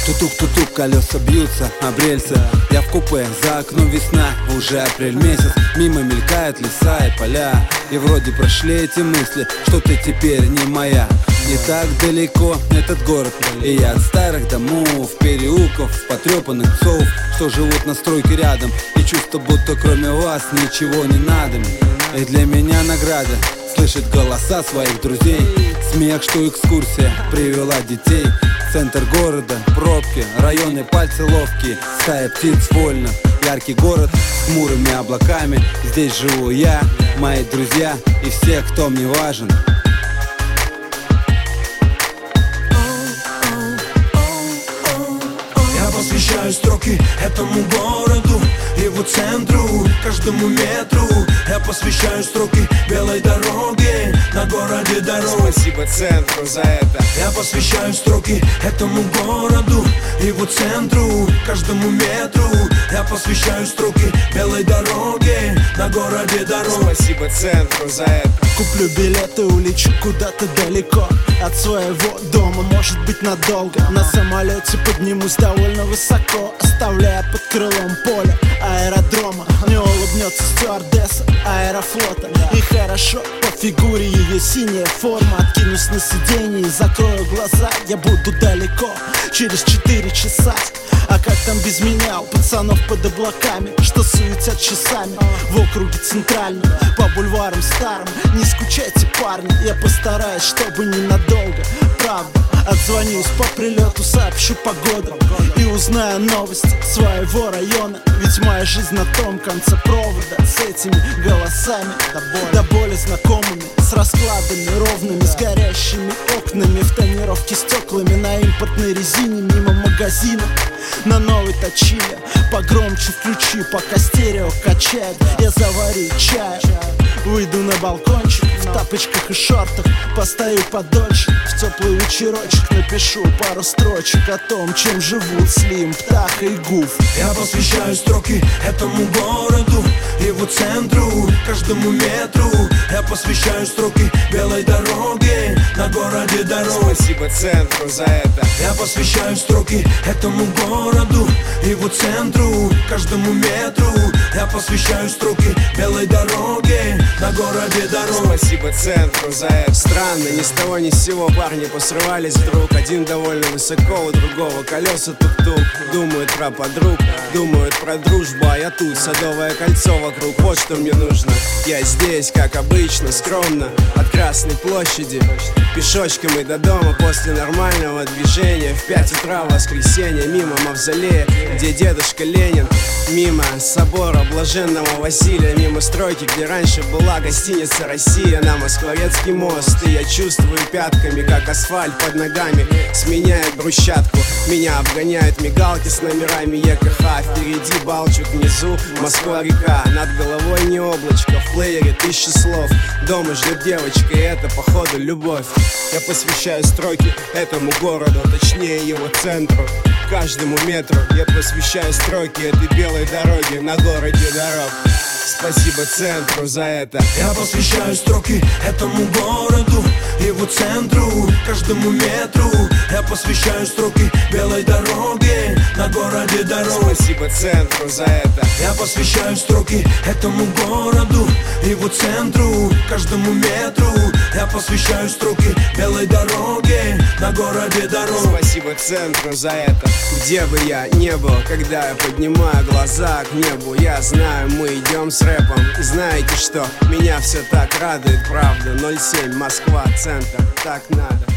Тутук-тутук, колеса бьются об рельсы. Я в купе, за окном весна, уже апрель месяц. Мимо мелькают леса и поля, и вроде прошли эти мысли, что ты теперь не моя. Не так далеко этот город, и я от старых домов, переулков, потрепанных псов, что живут на стройке рядом, и чувство, будто кроме вас ничего не надо мне. И для меня награда слышать голоса своих друзей, смех, что экскурсия привела детей. Центр города, пробки, районы пальцы ловкие, стая птиц вольно. Яркий город с хмурыми облаками. Здесь живу я, мои друзья и все, кто мне важен. Я посвящаю строки этому городу, его центру, каждому метру. Я посвящаю строки белой дороге на городе дорог. Спасибо центру за это. Я посвящаю строки этому городу, его центру, каждому метру. Я посвящаю строки белой дороге на городе дорог. Спасибо центру за это. Куплю билеты, улечу куда-то далеко от своего дома, может быть надолго. На самолете поднимусь довольно высоко, оставляя под крылом поле аэродрома. Мне улыбнется стюардесса аэрофлота, и хорошо по фигуре ее синяя форма. Откинусь на сиденье и закрою глаза. Я буду далеко через 4 часа. А как там без меня у пацанов под облаками, что суетят часами в округе центральном, по бульварам старым? Не скучайте, парни, я постараюсь, чтобы ненадолго. Правда, отзвонюсь по прилету, сообщу погоду и узнаю новости своего района. Ведь моя жизнь на том конце провода, с этими голосами до боли знакомыми, с раскладами ровными, с горящими окнами, в тонировке стеклами, на импортной резине, мимо магазина. На новой точиле погромче включи, пока стерео качает. Я заварю чай, выйду на балкончик в тапочках и шортах, постою подольше, в теплый вечерочек напишу пару строчек о том, чем живут Слим, Птаха и Гуф. Я посвящаю строки этому городу, его центру, каждому метру. Я посвящаю строки белой дороге на городе дорог. Спасибо центру за это. Я посвящаю строки этому городу, его центру, каждому метру. Я посвящаю строки белой дороге на городе дорог. Спасибо центру за это. Странно, ни с того ни с сего парни посрывались вдруг. Один довольно высоко, у другого колеса тук-тук. Думают про подруг, думают про дружбу, а я тут, Садовое кольцо вокруг. Вот что мне нужно. Я здесь, как обычно, скромно, от Красной площади пешочком и до дома после нормального движения. В 5 утра в воскресенье мимо мавзолея, где дедушка Ленин, мимо собора Блаженного Василия, мимо стройки, где раньше была гостиница «Россия», на Москворецкий мост. И я чувствую пятками, как асфальт под ногами сменяет брусчатку. Меня обгоняют мигалки с номерами ЕКХ. Впереди Балчук, внизу Москва-река. Над головой не облачко, в плеере 1000 слов. Дома ждет девочка, и это походу любовь. Я посвящаю строки этому городу, точнее его центру, каждому метру. Я посвящаю строки этой белой дороге на городе дорог. Спасибо центру за это. Я посвящаю строки этому городу, его центру, каждому метру. Я посвящаю строки белой дороге на городе дорог. Спасибо центру за это. Я посвящаю строки этому городу, его центру, каждому метру. Я посвящаю строки белой дороге на городе дорог. Спасибо центру за это. Где бы я не был, когда я поднимаю глаза к небу, я знаю, мы идем с рэпом. И знаете что? Меня все так радует, правда. 07 Москва, центр, так надо.